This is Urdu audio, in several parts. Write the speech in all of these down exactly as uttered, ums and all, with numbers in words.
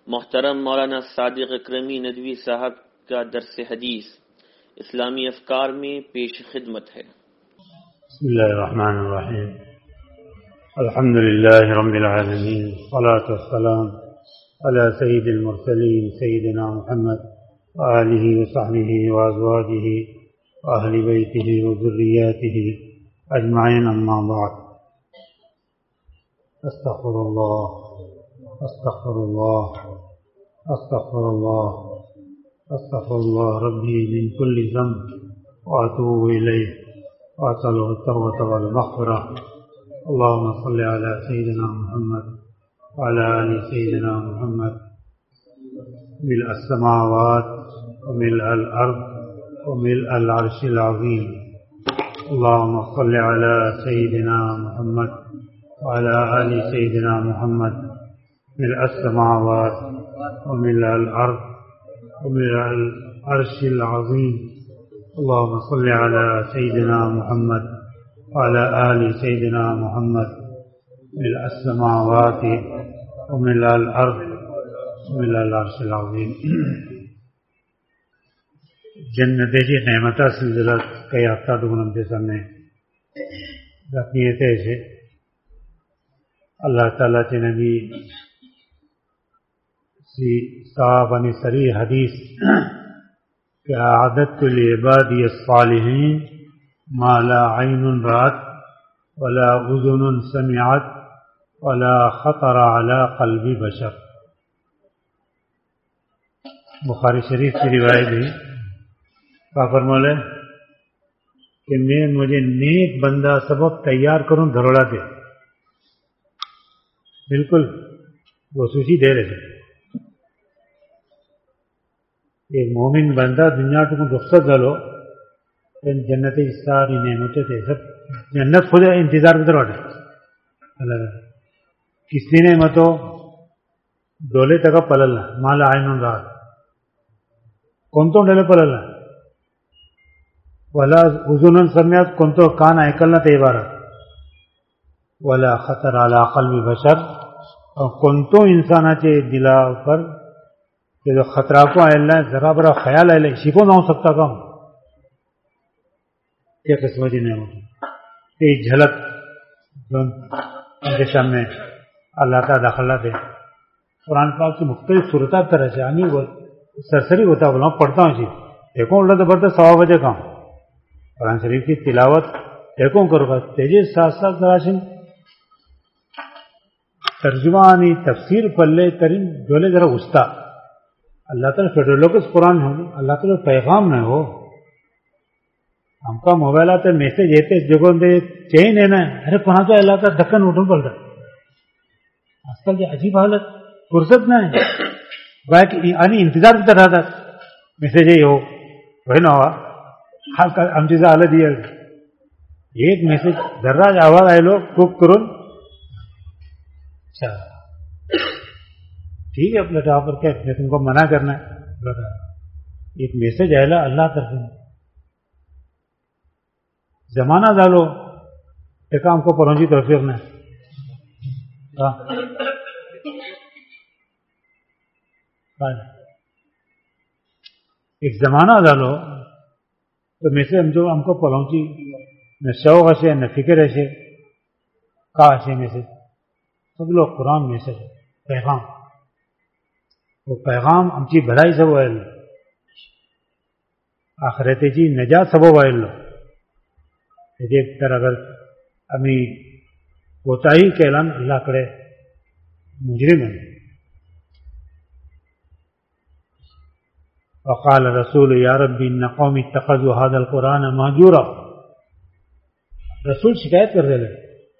محترم مولانا صادق اکرمی ندوی صاحب کا درس حدیث اسلامی افکار میں پیش خدمت ہے۔ بسم اللہ الرحمن الرحیم، الحمد للہ رب العالمین، والصلاة والسلام علی سید المرسلین سیدنا محمد وآلہ وصحبہ وازواجہ واہل بیتہ وذریاتہ اجمعین، اما بعد۔ استغفر اللہ استغفر اللہ استغفر اللہ استغفر اللہ ربی من کل ذنب واتوب الیہ واسألہ التوبۃ والمغفرہ۔ اللهم صل على سيدنا محمد وعلى آل سيدنا محمد ملء السماوات وملء الأرض وملء العرش العظيم۔ اللهم صل على سيدنا محمد وعلى آل سيدنا محمد ملء السماوات وملء الأرض وملء العرش العظيم۔ اللهم صل على سيدنا محمد وعلى آل سيدنا محمد ملء السماوات وملء الأرض وملء العرش العظيم۔ جنتی نعمتہ سلسلہ کئی ہفتہ دوگنم سامنے رکھنی ہے۔ اللہ تعالیٰ کے نبی سی صاحب انی سری حدیث کہ اعددت لعبادی الصالحین ما لا عین رأت ولا اذن سمعت ولا خطر على قلب بشر۔ بخاری شریف کی روایت ہے، کیا فرمایا کہ میں مجھے نیک بندہ سبب تیار کروں دھروڑا دے، بالکل خصوصی دے رہے تھے۔ ایک مومن بندہ دنیا کو رخصت ڈالو، جنت ساری نعمتیں تھے، سب جنت خود انتظار کی طرف اللہ کس دی نعمتوں ڈولے تک پللنا مالا عین رات کون تو ڈولے پللنا ولا اذن سمعت کون تو کان ایکلنا تے بارہ ولا خطر علی قلب بشر اور کون تو انسان چے دلا پر کہ جو خطرہ کو اللہ ذرا برا خیال ہے اسی کو نہ ہو سکتا کام کیا قسمت ہی نہیں ہوتی۔ یہ جھلک ان کے سامنے اللہ کا داخلہ دے۔ قرآن پاک کی مختلف صورتات طرح سے آنی وہ سرسری ہوتا بولا پڑھتا ہوں اسی دیکھو اللہ تو بڑھتا سوا بجے کام قرآن شریف کی تلاوت دیکھو کرو گا تیجے ساتھ ساتھ دراشن ترجمانی تفسیر پلے ترین جولے ذرا گھستا اللہ تعالیٰ فیڈرولوکس قرآن ہو اللہ تعالیٰ پیغام نہ ہو ہم کا موبائل آتا میسج دیتے جگہ دے چین ہے نا ارے پہنچ تو اللہ کا دھکن اٹھن پڑ رہا آج کل یہ عجیب حالت فرصت نہ ہے بائک یعنی انتظار کرتا رہا تھا میسج ہی ہو وہی نہ ہوا حال کا ہم چیزیں حالت دیا ایک میسج ذرا آواز آئے لو کوک کرو اچھا ٹھیک ہے پلٹا پر کیا میں تم کو منع کرنا ہے ایک میسج آئے اللہ طرف زمانہ ڈالو ایک کام کو پرونجی توفیق نے ایک زمانہ ڈالو تو میسج ہم جو ہم کو پرونچی نہ شوق ہے نہ فکر ہے کا ہے میسج سب لوگ قرآن میسج پیغام وہ پیغام ہم چی بھلائی سب وائل آخرت جی نجات سب وائل لو دیکھ کر اگر امی کوتاہی کے اعلان اللہ کرے مجرم ہے۔ وقال رسول یا ربی ان قوم اتخذوا هذا القرآن مہجورا، رسول شکایت کر رہے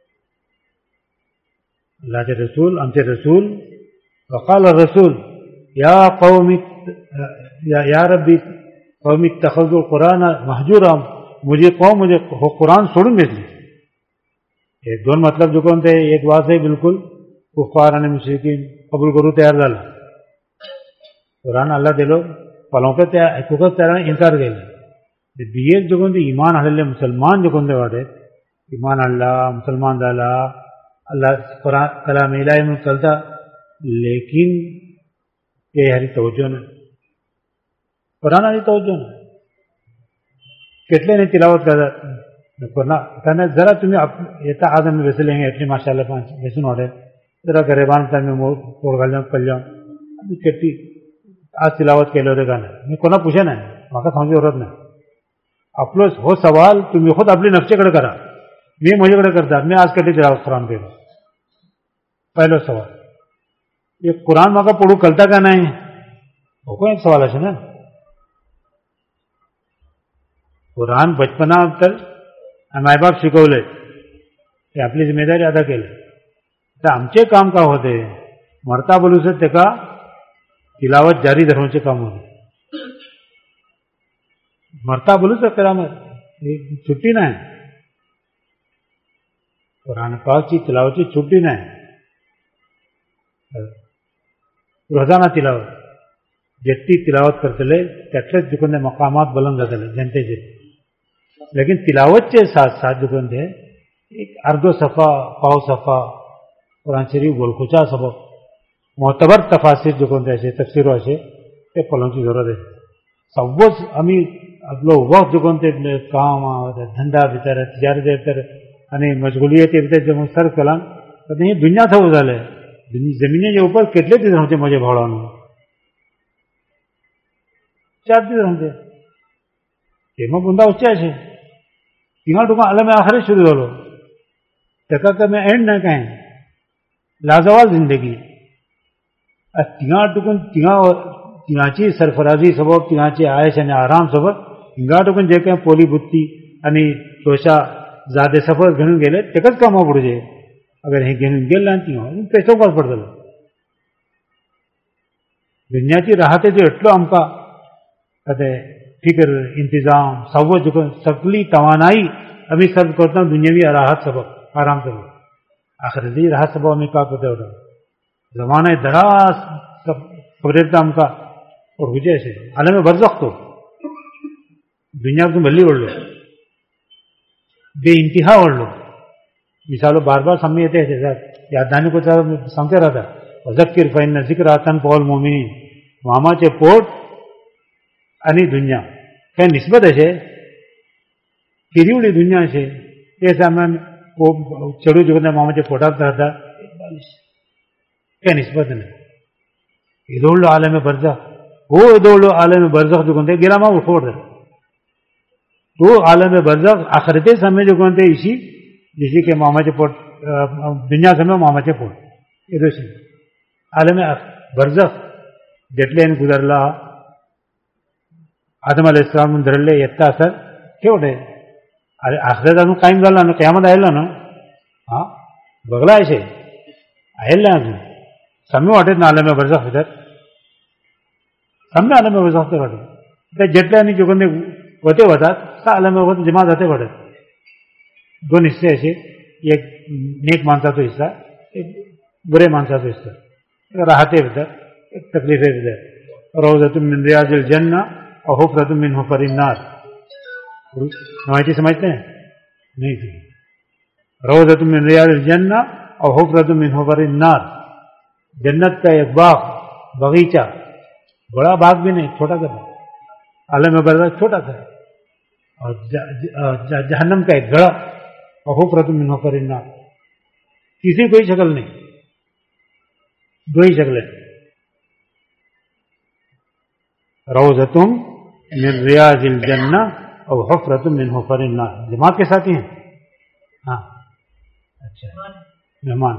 اللہ کے رسول ہم سے رسول وقال الرسول یا قوم یا ربی قوم اتخذوا القرآن مہجورا، مجھے قوم مجھے قرآن چھوڑوں گے ایک دون مطلب جو کون تھے ایک بات ہے بالکل کفار نے مشرکین قبول کرو تیار ڈالا قرآن اللہ دے لو پلوں پہ تیار تیار انکار گئے دیئے جو کون تھے ایمان اللہ مسلمان جو کون تھے واٹے ایمان اللہ مسلمان ڈالا اللہ قرآن کلام الہی میں چلتا لیکن یہ ہری توجہ نے قرآن ہری توجہ نے کتنے نے تلاوت کرنا ذرا تمہیں ایتا آدم میں ویسے لیں گے اتنی ماشاء اللہ پانچ ویسے نوڑے ذرا گریبان تھا میں توڑ گل جاؤں کل جاؤں کتنی آج تلاوت کے لو دے گانا میں کونا پوچھے نا وہاں سمجھے ضرورت نہیں اپلو ہو سوال تمہیں خود اپنے نفسے کڑے کرا میں مجھے کڑے کرتا میں آج کٹی تلاوت قرآن دے گا پہلو سوال یہ قرآن ماں کا پڑھو کلتا کا نہیں وہ کوئی ایک سوال ہے نا قرآن بچپنا تر مائی باپ شکولے ते आपली जिम्मेदारी अदा केली तर आमचे काम का होते मरता बोलूच ते का तिलावत जारी धरण्याचे काम होते मरता बोलूच त्याला छुट्टी नाही कुराण पाकची तिलावतची छुट्टी नाही रोजाना तिलावत जेट्टी तिलावत करतले त्यातलेच दुकान मकामात बुलंद जातले जनतेचे लेकिन तिलावत के साथ साथ दुकान दे एक अर्धो सफा पाव सफा कुरान शरीफ गोलखुचा सबक मोतबर तफासिर दुकान दे असे तफसीर असे ते पलंची जरूरत आहे सव्वच आम्ही आपलो वक्त दुकान ते काम धंदा भितर तिजारत भितर आणि मशगुलियत भितर जे सर्व कलान तर हे दुनिया थवं झालंय जमिनीच्या ऊपर કેટલે દિવસ होते मजे भावવાનું ચાર દિવસ होते એમાં ગુંદા ઉચ્યા છે तिंगा टुका आला मैं आखिर शुरू झालो त्याका का मैं एंड नाही काय लाजवाल जिंदगी तिंगा टुकून तिंगा तिंगाची सरफराजी सबब तिंगाची आयश आणि आराम सबब हिंगा टुकून जे काही पोली बुत्ती आणि तोशा जादे सफर घेऊन गेले तेकच कामा पडूचे अगर हे घेऊन गेले आणि तिंगा पैसो पास पडतलो दुनियाची राहते जो एटलो आमका कदे फिक्र इंतजाम सव सगली तवानाई अभी सर्व करता दुनियावी राहत सबक आराम सबक आखिरी राहत सबक आम्ही का करते होता जमाना दराज सब खबरेता आमका और हुजे असे आले में बरजख्तो दुनिया तुम भल्ली ओढलो बेइंतिहा ओढलो मिसालो बार बार सामने येते यादानी को सांगते राहता वज़क्किर फ़इन्न ज़िक्रा तनफ़उल मुमिनीन मामाचे पोट आणि दुनिया काय निस्बत असे किरीवडी दुनिया असे ते सामान चढू जुगना मामाच्या पोटात राहता काय निस्बत नाही इदोळलो आलमे बरजख हो इदोळलो आलमे बरजख जुगन ते गेला मा उठवड तो आलमे बरजख आखिरते समय जुगन ते इसी जिसी के मामाचे पोट दुनिया समय मामाचे पोट इदोशी आलमे बरजख जेटलेन गुजरला आदम अलैहिस्सलाम धरले येता सर केवढे अरे आखरे अजून कायम झाला ना कयामत आयला ना हा बघला असे आयल ना अजून सम्य वाटेत ना आलं मी बरजा फिरत सम्य आलं मी बरजा होते वाटत त्या जेटले आणि जुगंदे होते होतात का आलं मी होत जमा जाते वाटत दोन हिस्से असे एक नेक माणसाचा हिस्सा एक बुरे माणसाचा हिस्सा राहते भीतर एक तकलीफे भीतर रोज़तुम मिन रियाजिल जन्नह और हुफ़रतुम मिन हुफ़रिन नार माहिती समझते हैं नहीं थी रोज़तुम मिन रियाजिल जन्नह और हुफ़रतुम मिन हुफ़रिन नार जन्नत का एक बाग बगीचा बड़ा बाग भी नहीं छोटा सा आलम बरज़ख छोटा सा और जहन्नम का एक गड़ा और हुफ़रतुम मिन हुफ़रिन नार तीसरी कोई शक्ल नहीं दो ही शक्लें रोज़तुम मिन रियाजिल जन्नह और हुफ़रतुम मिन हुफ़रिन नार जमात के साथी हैं हाँ अच्छा मेहमान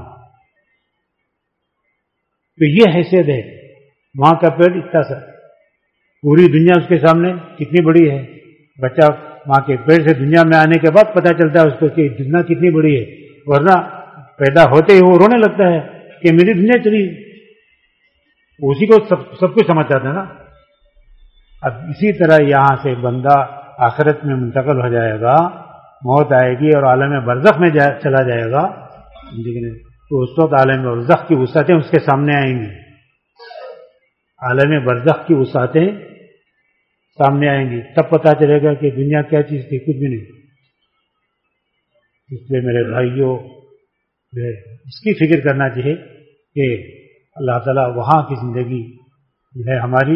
तो ये हैसियत है वहां का पेड़ इतना सा पूरी दुनिया उसके सामने कितनी बड़ी है बच्चा माँ के पेड़ से दुनिया में आने के बाद पता चलता है उसको कि दुनिया कितनी बड़ी है वरना पैदा होते ही वो रोने लगता है कि मेरी दुनिया चली उसी को सब सब कुछ समझ जाता है ना अब इसी तरह यहाँ से बंदा आखिरत में मुंतकिल हो जाएगा मौत आएगी और आलम बरज़ख में जा, चला जाएगा जिंदगी में तो उस वक्त आलम बरज़ख की वसातें उसके सामने आएंगी आलम बरज़ख की वसातें सामने आएंगी तब पता चलेगा कि दुनिया क्या चीज़ थी कुछ भी नहीं इसलिए मेरे भाइयों इसकी फिक्र करना चाहिए कि अल्लाह ताला वहाँ की ज़िंदगी جو ہے ہماری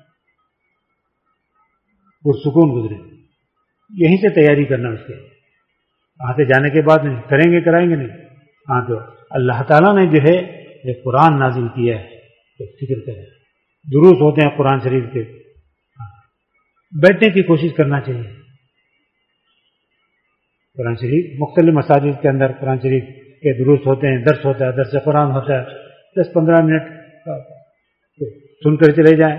پرسکون گزرے. یہیں سے تیاری کرنا اس کے وہاں سے جانے کے بعد نہیں کریں گے کرائیں گے نہیں. ہاں تو اللہ تعالیٰ نے جو ہے یہ قرآن نازل کیا ہے تو فکر کریں. دروس ہوتے ہیں قرآن شریف کے, بیٹھنے کی کوشش کرنا چاہیے. قرآن شریف مختلف مساجد کے اندر قرآن شریف کے دروس ہوتے ہیں, درس ہوتا ہے, درس قرآن ہوتا ہے, دس پندرہ منٹ سن کر چلے جائیں.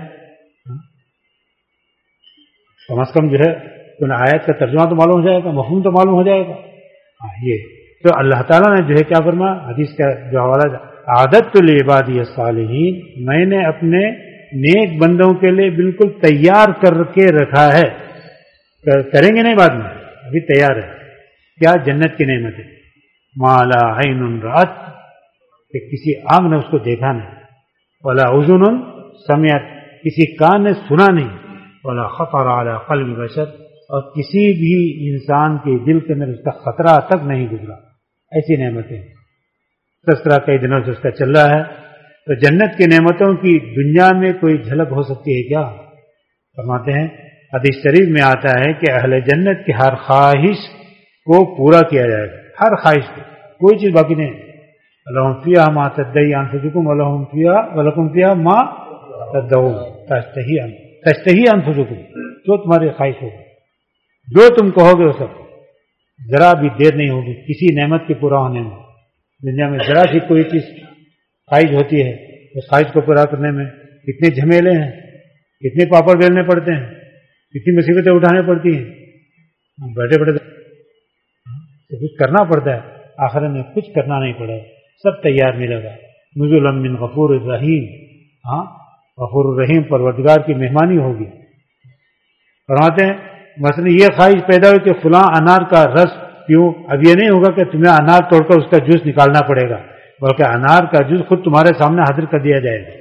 کم از کم جو ہے آیت کا ترجمہ تو معلوم ہو جائے گا, مفہوم تو معلوم ہو جائے گا. یہ تو اللہ تعالیٰ نے جو ہے کیا فرمایا, حدیث کا جو حوالہ, عادت لعبادی الصالحین, میں نے اپنے نیک بندوں کے لیے بالکل تیار کر کے رکھا ہے. کریں گے نہیں بعد میں, ابھی تیار ہے. کیا؟ جنت کی نعمت ہے. ما لا عین رأت, کہ کسی آنکھ نے اس کو دیکھا نہیں, ولا اذن سمعت, کسی کان نے سنا نہیں, ولا خطر علی قلب بشر, اور کسی بھی انسان کے دل کے اندر اس کا خطرہ تک نہیں گزرا. ایسی نعمتیں تذکرہ کئی دنوں سے اس کا چل رہا ہے. تو جنت کی نعمتوں کی دنیا میں کوئی جھلک ہو سکتی ہے کیا؟ فرماتے ہیں حدیث شریف میں آتا ہے کہ اہل جنت کی ہر خواہش کو پورا کیا جائے گا, ہر خواہش کو, کوئی چیز باقی نہیں. لہم فیہا ما تدعی انفسکم ولہم فیہا ولکم فیہا ما تدعون تشتہی تشتہی انفسکم, جو تمہاری خواہش ہوگی, جو تم کہو گے وہ سب. ذرا بھی دیر نہیں ہوگی کسی نعمت کے پورا ہونے میں. دنیا میں ذرا سی کوئی چیز خواہش ہوتی ہے, اس خواہش کو پورا کرنے میں کتنے جھمیلے ہیں, کتنے پاپڑ بیلنے پڑتے ہیں, کتنی مصیبتیں اٹھانے پڑتی ہیں. بیٹھے بیٹھے تو کچھ کرنا پڑتا ہے, آخر میں کچھ کرنا نہیں پڑے گا, سب تیار ملے گا. نزلا من غفور الرحیم, ہاں غفور الرحیم پروردگار کی مہمانی ہوگی. فرماتے ہیں مثلا یہ خواہش پیدا ہوئی کہ فلاں انار کا رس پیوں, اب یہ نہیں ہوگا کہ تمہیں انار توڑ کر اس کا جوس نکالنا پڑے گا, بلکہ انار کا جوس خود تمہارے سامنے حاضر کر دیا جائے گا.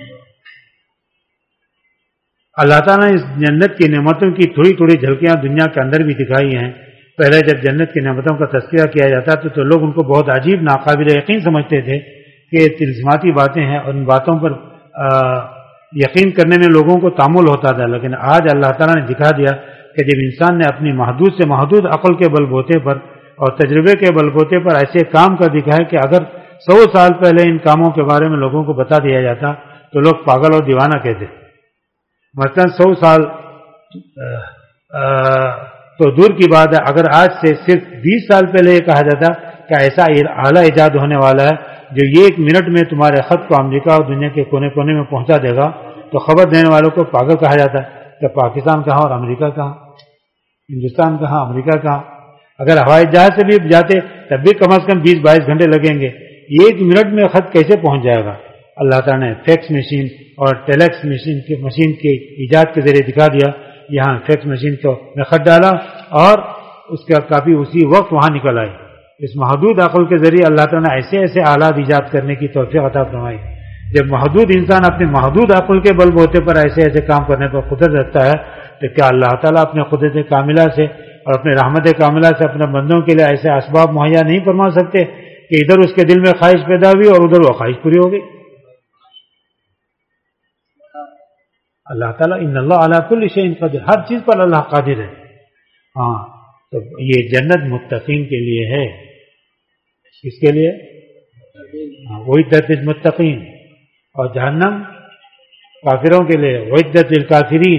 اللہ تعالیٰ نے اس جنت کی نعمتوں کی تھوڑی تھوڑی جھلکیاں دنیا کے اندر بھی دکھائی ہیں. پہلے جب جنت کی نعمتوں کا تذکرہ کیا جاتا تھا تو لوگ ان کو بہت عجیب ناقابل یقین سمجھتے تھے کہ یہ تلسماتی باتیں ہیں, اور ان باتوں پر یقین کرنے میں لوگوں کو تعامل ہوتا تھا. لیکن آج اللہ تعالیٰ نے دکھا دیا کہ جب انسان نے اپنی محدود سے محدود عقل کے بل بوتے پر اور تجربے کے بل بوتے پر ایسے کام کر دکھائے کہ اگر سو سال پہلے ان کاموں کے بارے میں لوگوں کو بتا دیا جاتا تو لوگ پاگل اور دیوانہ کہتے. مثلا سو سال آ, آ, تو دور کی بات ہے, اگر آج سے صرف بیس سال پہلے یہ کہا جاتا کہ ایسا اعلیٰ ایجاد ہونے والا ہے جو یہ ایک منٹ میں تمہارے خط کو امریکہ اور دنیا کے کونے کونے میں پہنچا دے گا, تو خبر دینے والوں کو پاگل کہا جاتا ہے کہ پاکستان کہاں اور امریکہ کہاں, ہندوستان کہاں, امریکہ کہاں. اگر ہوائی جہاز سے بھی جاتے تب بھی کم از کم بیس بائیس گھنٹے لگیں گے. ایک منٹ میں خط کیسے پہنچ جائے گا؟ اللہ تعالیٰ نے فیکس مشین اور ٹیلیکس مشین کی مشین کے ایجاد کے ذریعے دکھا دیا. یہاں فیکس مشین کو میں خط ڈالا اور اس کا کاپی اسی وقت وہاں نکل آئی. اس محدود عقل کے ذریعے اللہ تعالیٰ نے ایسے ایسے آلات ایجاد کرنے کی توفیق عطا فرمائی. جب محدود انسان اپنے محدود عقل کے بل بوتے پر ایسے ایسے کام کرنے پر قدرت رکھتا ہے تو کیا اللہ تعالیٰ اپنے قدرت کاملہ سے اور اپنے رحمت کاملہ سے اپنے بندوں کے لیے ایسے اسباب مہیا نہیں فرما سکتے کہ ادھر اس کے دل میں خواہش پیدا ہوئی اور ادھر وہ خواہش پوری ہو گئی؟ اللہ تعالیٰ ان اللہ علی کل شیء قدیر, ہر چیز پر اللہ قادر ہے. ہاں تو یہ جنت متقین کے لیے ہے. کس کے لیے؟ وعدت للمتقین. اور جہنم کافروں کے لیے وعدت للکافرین.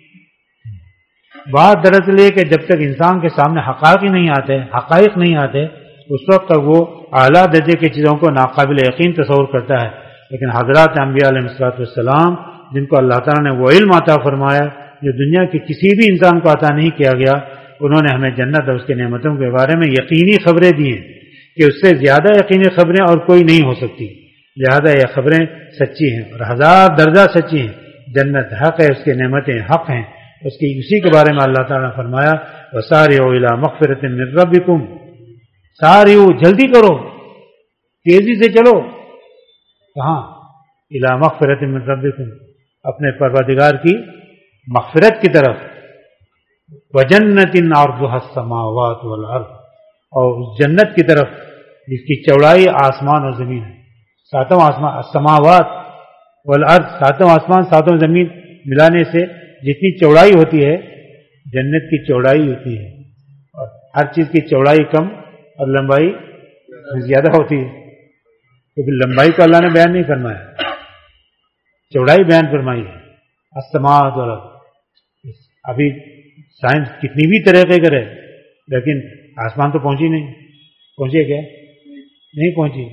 بات دراصل یہ کہ جب تک انسان کے سامنے حقائق ہی نہیں آتے, حقائق نہیں آتے, اس وقت تک وہ اعلیٰ درجے کی چیزوں کو ناقابل یقین تصور کرتا ہے. لیکن حضرات انبیاء علیہ الصلوۃ والسلام جن کو اللہ تعالیٰ نے وہ علم عطا فرمایا جو دنیا کے کسی بھی انسان کو عطا نہیں کیا گیا, انہوں نے ہمیں جنت اور اس کے نعمتوں کے بارے میں یقینی خبریں دی ہیں کہ اس سے زیادہ یقینی خبریں اور کوئی نہیں ہو سکتی. لہذا یہ خبریں سچی ہیں اور ہزار درجہ سچی ہیں. جنت حق ہے, اس کی نعمتیں حق ہیں. اس کی اسی کے بارے میں اللہ تعالیٰ نے فرمایا وَسَارِعُوا إِلَىٰ مَغْفِرَةٍ مِّن رَّبِّكُمْ. سارعوا, جلدی کرو, تیزی سے چلو. کہاں؟ إِلَىٰ مَغْفِرَةٍ مِّن رَّبِّكُمْ, اپنے پروردگار کی مغفرت کی طرف. وَجَنَّةٍ عَرْضُهَا السَّمَاوَاتُ وَالْأَرْضُ, اور اس جنت کی طرف جس کی چوڑائی آسمان اور زمین ہے. ساتواں آسمان, السماوات والارض ساتوں آسمان ساتوں زمین ملانے سے جتنی چوڑائی ہوتی ہے جنت کی چوڑائی ہوتی ہے، اور ہر چیز کی چوڑائی کم اور لمبائی زیادہ ہوتی ہے، کیونکہ لمبائی کا اللہ نے بیان نہیں فرمایا، چوڑائی بیان فرمائی ہے۔ السماوات والارض، ابھی سائنس کتنی بھی طریقے کرے لیکن آسمان تو پہنچی نہیں، پہنچے کیا؟ نہیں پہنچی،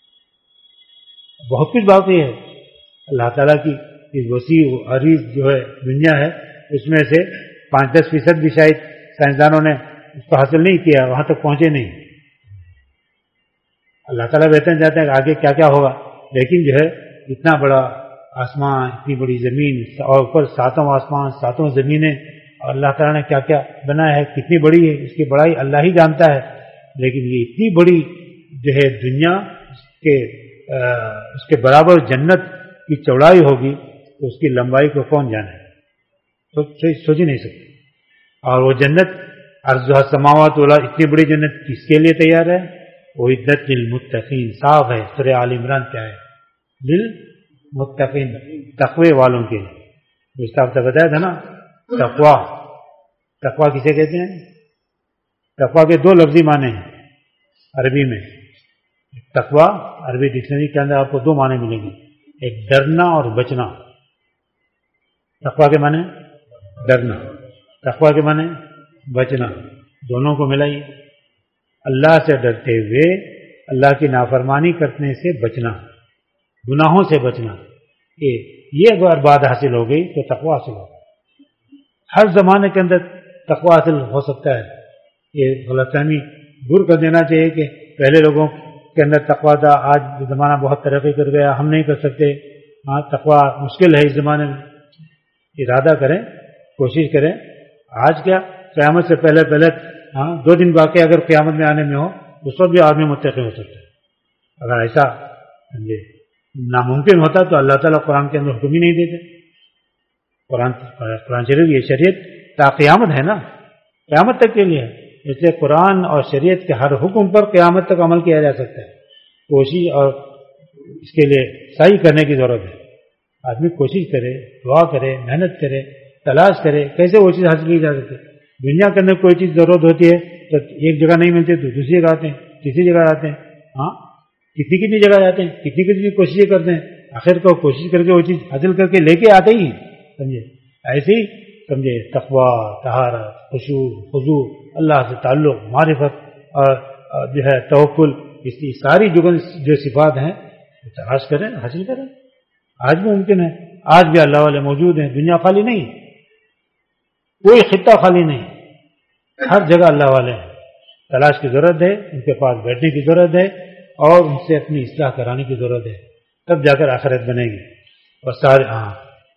بہت کچھ باقی ہے۔ اللہ تعالیٰ کی اس وسیع عریض جو ہے دنیا ہے، اس میں سے پانچ دس فیصد بھی شاید سائنسدانوں نے اس کو حاصل نہیں کیا، وہاں تک پہنچے نہیں۔ اللہ تعالیٰ بہتر جاتے ہیں کہ آگے کیا کیا ہوگا، لیکن جو ہے اتنا بڑا آسمان، اتنی بڑی زمین، اور اوپر ساتوں آسمان ساتوں زمینیں، اور اللہ تعالیٰ نے کیا کیا بنایا ہے، کتنی بڑی ہے، اس کی بڑائی اللہ ہی جانتا ہے۔ لیکن یہ اتنی بڑی جو ہے دنیا، اس کے اس کے برابر جنت کی چوڑائی ہوگی تو اس کی لمبائی کو کون جانے، سوچ ہی نہیں سکتے۔ اور وہ جنت ارضها السماوات والارض، اتنی بڑی جنت کس کے لیے تیار ہے؟ اعدت للمتقین، صاف ہے، سورہ آل عمران کیا ہے؟ للمتقین، تقوی والوں کے لیے۔ اس کا آپ سے بتایا تھا نا، تقوی، تقوی کسے کہتے ہیں؟ تقوی کے دو لفظی معنی ہیں عربی میں۔ تقوی عربی ڈکشنری کے اندر آپ کو دو معنی ملیں گے، ایک ڈرنا اور بچنا۔ تقوی کے معنی ڈرنا، تقوی کے معنی بچنا، دونوں کو ملائی۔ اللہ سے ڈرتے ہوئے اللہ کی نافرمانی کرنے سے بچنا، گناہوں سے بچنا، یہ اگر بات حاصل ہو گئی تو تقوی حاصل ہوگا۔ ہر زمانے کے اندر تقوی حاصل ہو سکتا ہے۔ یہ غلط فہمی دور کر دینا چاہیے کہ پہلے لوگوں کے اندر تقوی تھا، آج زمانہ بہت ترقی کر گیا، ہم نہیں کر سکتے، ہاں تقوی مشکل ہے اس زمانے میں۔ ارادہ کریں، کوشش کریں، آج کیا قیامت سے پہلے پہلے ہاں دو دن باقی اگر قیامت میں آنے میں ہو اس وقت بھی آدمی متقی ہو سکتا ہے۔ اگر ایسا ناممکن ہوتا تو اللہ تعالیٰ قرآن کے اندر حکم ہی نہیں دیتے۔ قرآن قرآن شریف یہ شریعت تا قیامت ہے نا، قیامت تک کے لیے ہے، اس لیے قرآن اور شریعت کے ہر حکم پر قیامت تک عمل کیا جا سکتا ہے۔ کوشش اور اس کے لیے سعی کرنے کی ضرورت ہے۔ آدمی کوشش کرے، دعا کرے، محنت کرے، تلاش کرے، کیسے وہ چیز حاصل کی جا سکتی ہے۔ دنیا کے اندر کوئی چیز ضرورت ہوتی ہے تو ایک جگہ نہیں ملتی تو دوسری جگہ آتے ہیں، تیسری جگہ آتے ہیں، ہاں کتنی کتنی جگہ جاتے ہیں، کتنی کتنی کوششیں کرتے ہیں، آخر کو کوشش کر کے وہ چیز حاصل کر کے لے کے آتے ہی، سمجھے۔ ایسے ہی سمجھے تقویٰ، طہارت، خشوع، خضوع، اللہ سے تعلق، معرفت اور جو ہے توکل، اس کی ساری جو صفات ہیں تلاش کریں، حاصل کریں۔ آج بھی ممکن ہے، آج بھی اللہ والے موجود ہیں، دنیا خالی نہیں، کوئی خطہ خالی نہیں، ہر جگہ اللہ والے ہیں۔ تلاش کی ضرورت ہے، ان کے پاس بیٹھنے کی ضرورت ہے اور ان سے اپنی اصلاح کرانے کی ضرورت ہے، تب جا کر آخرت بنے گی۔ اور سارے ہاں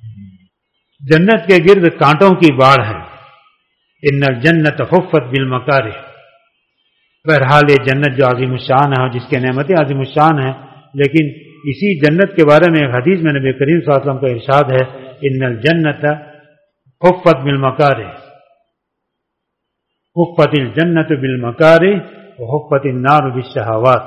جنت کے گرد کانٹوں کی باڑ ہے، ان الجنت حفت بالمکارہ، بہرحال یہ جنت جو عظیم الشان ہے اور جس کے نعمتیں عظیم الشان ہیں، لیکن اسی جنت کے بارے میں ایک حدیث میں نبی کریم صلی اللہ علیہ وسلم کا ارشاد ہے، ان الجنت حفت بالمکارہ، حفت الجنت بالمکارہ وحفت النار بالشہوات،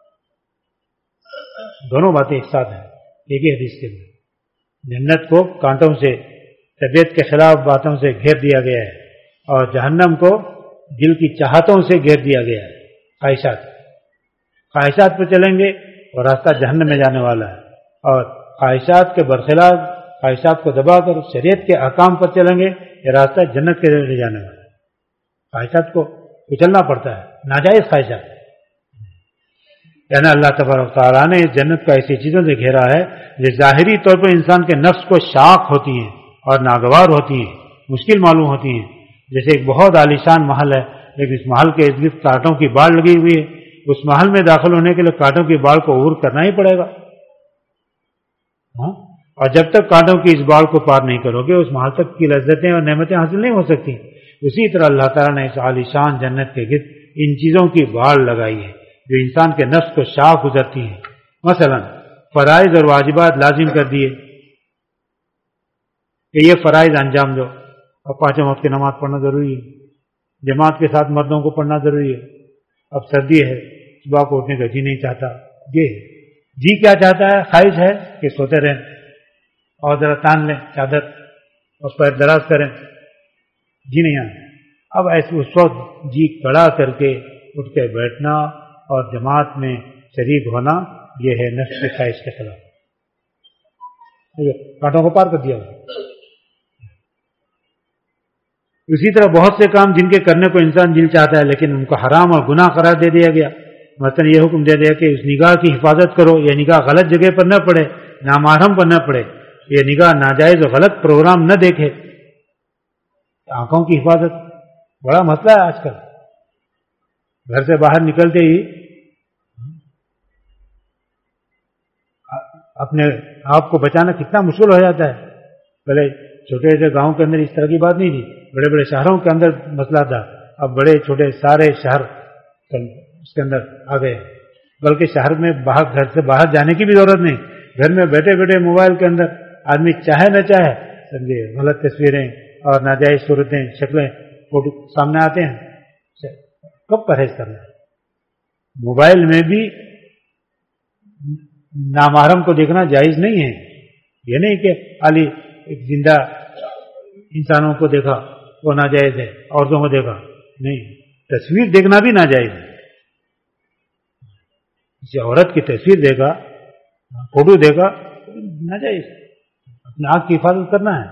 دونوں باتیں ایک ساتھ ہیں ایک ہی حدیث کے اندر۔ جنت کو کانٹوں سے، طبیعت کے خلاف باتوں سے گھیر دیا گیا ہے، اور جہنم کو دل کی چاہتوں سے گھیر دیا گیا ہے، خواہشات خواہشات پہ چلیں گے اور راستہ جہنم میں جانے والا ہے، اور خواہشات کے برخلاف خواہشات کو دبا کر شریعت کے احکام پر چلیں گے یہ راستہ جنت کے لے جانے والا ہے۔ خواہشات کو کچلنا پڑتا ہے، ناجائز خواہشات، یعنی اللہ تبارک تعالیٰ نے جنت کو ایسی چیزوں سے گھیرا ہے جو ظاہری طور پر انسان کے نفس کو شاق ہوتی ہیں اور ناگوار ہوتی ہیں، مشکل معلوم ہوتی ہیں۔ جیسے ایک بہت عالیشان محل ہے لیکن اس محل کے ارد گرد کانٹوں کی باڑ لگی ہوئی ہے، اس محل میں داخل ہونے کے لیے کانٹوں کی باڑ کو عبور کرنا ہی پڑے گا، ہاں؟ اور جب تک کانٹوں کی اس باڑ کو پار نہیں کرو گے اس محل تک کی لذتیں اور نعمتیں حاصل نہیں ہو سکتی۔ اسی طرح اللہ تعالیٰ نے اس عالیشان جنت کے گرد ان چیزوں کی باڑ لگائی ہے جو انسان کے نفس کو شاق گزرتی ہیں۔ مثلا فرائض اور واجبات لازم کر دیے کہ یہ فرائض انجام دو، اب پانچوں وقت کی نماز پڑھنا ضروری ہے، جماعت کے ساتھ مردوں کو پڑھنا ضروری ہے، اب سردی ہے صبح کو اٹھنے کا جی نہیں چاہتا، یہ جی کیا چاہتا ہے، خواہش ہے کہ سوتے رہیں، اور ذرا تان لیں چادر، اس پر دراز کریں، جی نہیں آئے. اب ایسے اس وقت جی کڑا کر کے اٹھ کے بیٹھنا اور جماعت میں شریک ہونا، یہ ہے نفس کی خواہش کے خلاف. کانٹوں کو پار کر دیا. اسی طرح بہت سے کام جن کے کرنے کو انسان دل چاہتا ہے لیکن ان کو حرام اور گناہ قرار دے دیا گیا. مثلا یہ حکم دے دیا کہ اس نگاہ کی حفاظت کرو، یہ نگاہ غلط جگہ پر نہ پڑے، نامحرم پر نہ پڑے، یہ نگاہ ناجائز و غلط پروگرام نہ دیکھے. آنکھوں کی حفاظت بڑا مسئلہ ہے آج کل. گھر سے باہر نکلتے ہی اپنے آپ کو بچانا کتنا مشکل ہو جاتا ہے. پہلے چھوٹے سے گاؤں کے اندر اس طرح کی بات نہیں تھی، بڑے بڑے شہروں کے اندر مسئلہ تھا. اب بڑے چھوٹے سارے شہر اس کے اندر آ گئے، بلکہ شہر میں باہر گھر سے باہر جانے کی بھی ضرورت نہیں. گھر میں بیٹھے بیٹھے موبائل کے اندر آدمی چاہے نہ چاہے سمجھے غلط تصویریں اور ناجائز صورتیں شکلیں فوٹو سامنے آتے ہیں. کب پرہیز کرنا ہے؟ موبائل میں بھی نامحرم کو دیکھنا جائز نہیں ہے. یہ نہیں کہ خالی ایک زندہ انسانوں کو دیکھا وہ ناجائز ہے، عورتوں کو دیکھا نہیں. تصویر دیکھنا بھی ناجائز ہے. کسی عورت کی تصویر دیکھا، فوٹو دیکھا، ناجائز. اپنے آنکھ کی حفاظت کرنا ہے.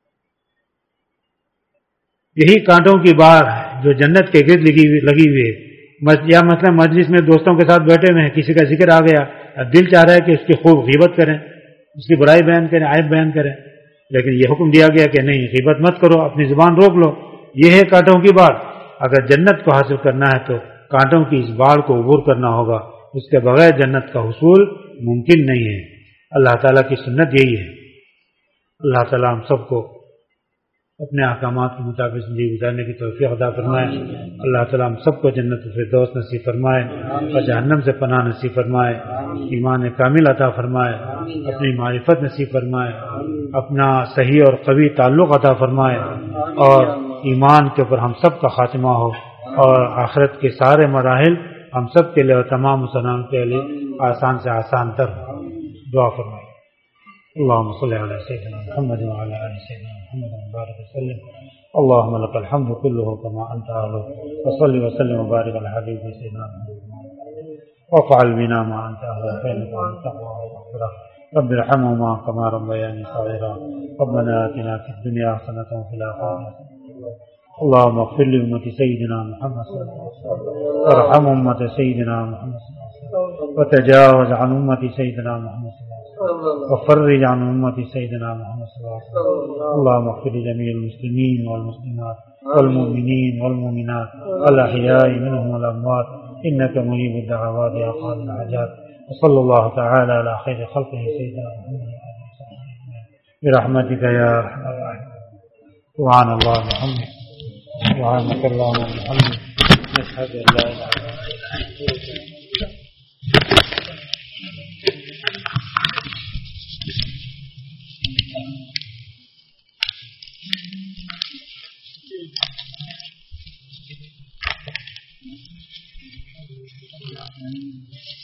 یہی کانٹوں کی بار جو جنت کے گرد لگی لگی ہوئی ہے. یا مثلا مجلس میں دوستوں کے ساتھ بیٹھے ہوئے ہیں، کسی کا ذکر آ گیا، دل چاہ رہا ہے کہ اس کی خوب غیبت کریں، اس کی برائی بیان کریں، عیب بیان کریں، لیکن یہ حکم دیا گیا کہ نہیں، غیبت مت کرو، اپنی زبان روک لو. یہ ہے کانٹوں کی بار. اگر جنت کو حاصل کرنا ہے تو کانٹوں کی اس بار کو عبور کرنا ہوگا. اس کے بغیر جنت کا حصول ممکن نہیں ہے. اللہ تعالیٰ کی سنت یہی ہے. اللہ تعالیٰ ہم سب کو اپنے احکامات کے مطابق زندگی گزارنے کی توفیق عطا فرمائے. اللہ تعالیٰ ہم سب کو جنت الفردوس نصیب فرمائے اور جہنم سے پناہ نصیب فرمائے. ایمان کامل عطا فرمائے، اپنی معرفت نصیب فرمائے، اپنا صحیح اور قوی تعلق عطا فرمائے، اور ایمان کے اوپر ہم سب کا خاتمہ ہو، اور آخرت کے سارے مراحل ہم سب کے لیے اور تمام مسلمانوں کے لیے آسان سے آسان تر دعا فرمائے. اللهم صل على سيدنا محمد وعلى آل سيدنا محمد وبارك وسلم. اللهم لك الحمد كله كما أنت أهله، وصل وسلم وبارك على حبيبك سيدنا محمد وافعل بنا ما أنت أهله، فإنك أنت التقوى والمغفرة. رب ارحمهما كما ربياني صغيرا. ربنا آتنا في الدنيا حسنة وفي الآخرة حسنة. اللهم اغفر لأمة سيدنا محمد صلى الله عليه وسلم، وارحم أمة سيدنا محمد صلى الله عليه وسلم، وتجاوز عن أمة سيدنا محمد صلى الله عليه وسلم، وفرج عن أمة سيدنا محمد صلى الله عليه وسلم. اللهم اغفر لجميع المسلمين والمسلمات والمؤمنين والمؤمنات الأحياء منهم والأموات، إنك مجيب الدعوات يا قاضي الحاجات. وصلى الله تعالى على خير خلقه سيدنا محمد برحمتك يا أرحم الراحمين. سبحان الله وبحمده، سبحانك اللهم وبحمدك، نشهد أن لا إله إلا أنت. Thank you.